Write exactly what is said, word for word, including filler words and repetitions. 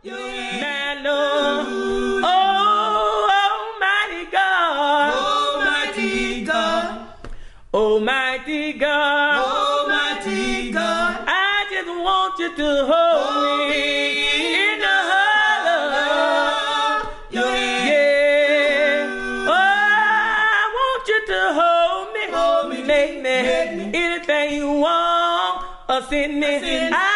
Now, Lord, oh, Almighty God, Almighty God, Almighty God, Almighty God, I just want you to hold me in the hollow of your hand. Yeah, oh, I want you to hold me, Hold me, make me make me. anything you want, or send me. send me. I